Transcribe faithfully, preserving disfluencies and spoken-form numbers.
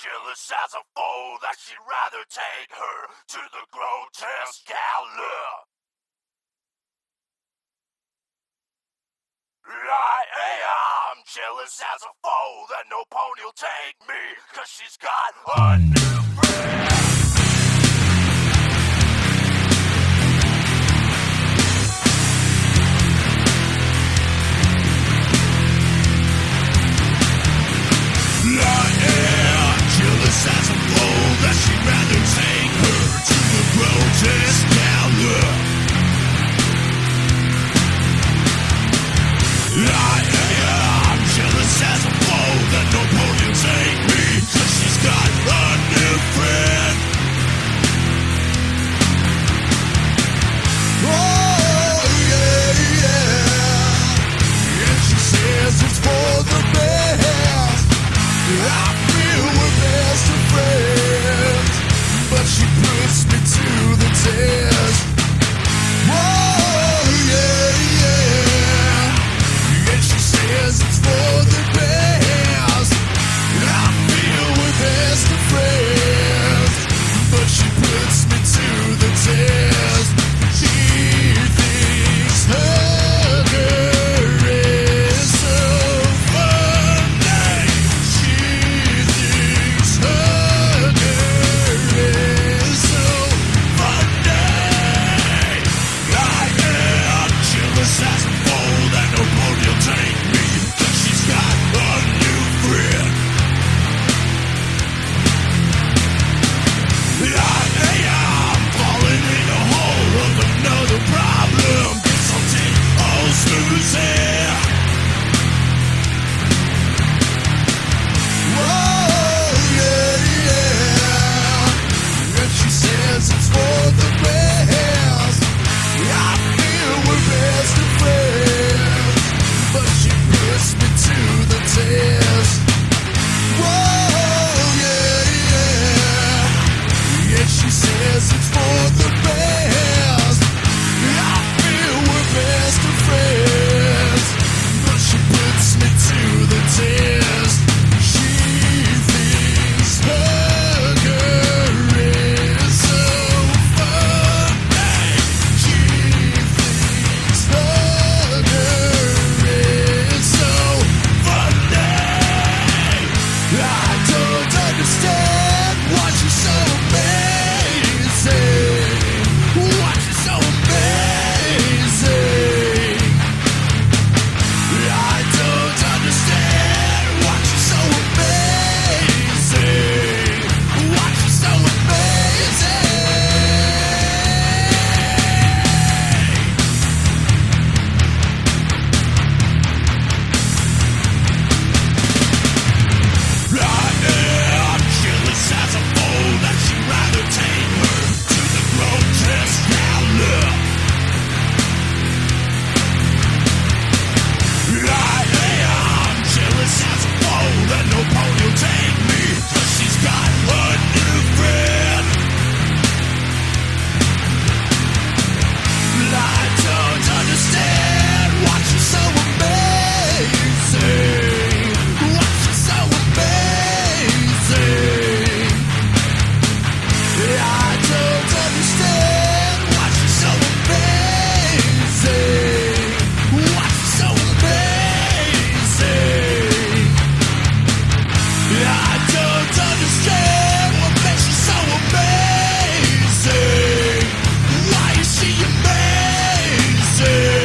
jealous as a foe that she'd rather take her to the grotesque gala. I am jealous as a foe that no pony'll take me, cause she's got a new friend. As a fool that she'd rather take her to the grotesque gala. I am jealous as a fool that no pony will take me, cause she's got a new friend. Oh yeah, yeah. And she says it's for the best. I feel we're best of friends, but she puts me to the test. Whoa, yeah, yeah. And she says it's for the best. I feel we're best of friends, but she puts me to the test. She thinks her girl is so funny. She thinks her girl is so funny. I am jealous as a fool that no pony'll take me, cause she's got a new friend. I am falling in a hole of another problem. Guess I'll take old Susie. Whoa, yeah, yeah. And she says it's for the best. I feel we're best of friends, but she puts me to the test. Whoa, yeah, yeah. And she says it's for the best. I feel we're best of friends, but she puts me to the test. She thinks her girl is so funny. She thinks her girl is so funny. I don't understand why she's so amazing. Why she's so amazing. I don't understand why she's so amazing. Why she's so amazing. I am jealous as a fool that she'd rather take her to the grotesque gala. I am jealous as a fool that no pony'll take me, cause she's got a new friend. I don't understand why she's so amazing. Why she's so amazing. I don't understand why she's so amazing. Why she's so amazing. I don't understand what makes her so amazing. Why is she amazing?